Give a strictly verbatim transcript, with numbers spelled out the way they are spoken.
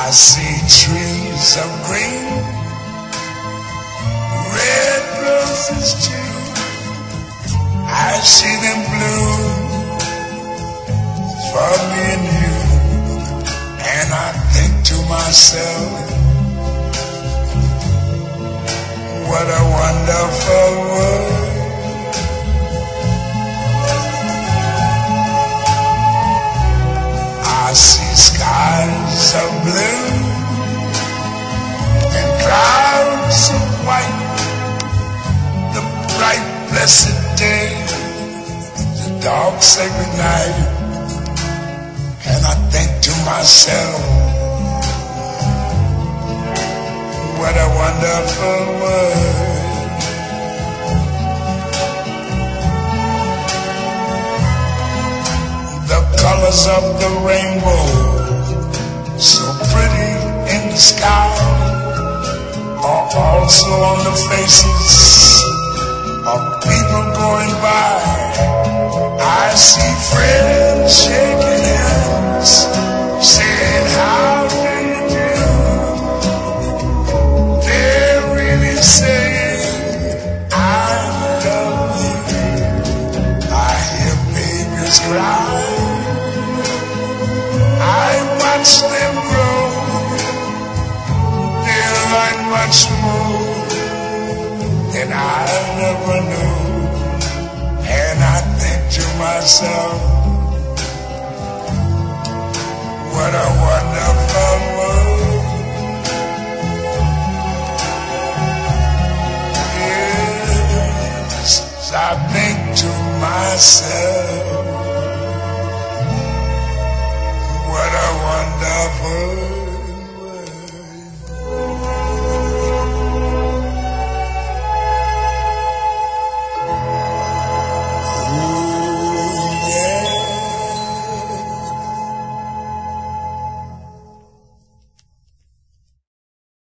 I see trees of green, red roses too. I see them bloom for me and you. And I think to myself, what a wonderful world. I see skies of blue and clouds of white, the bright blessed day, the dark sacred night. And I think to myself, what a wonderful world. The colors of the rainbow, so pretty in the sky, are also on the faces of people going by. I see friends shaking hands, saying, how do you do? They're really saying, I love you. I hear babies cry, I watch them grow. They're like much more than I never knew. And I think to myself, what a wonderful world. Yes, I think to myself,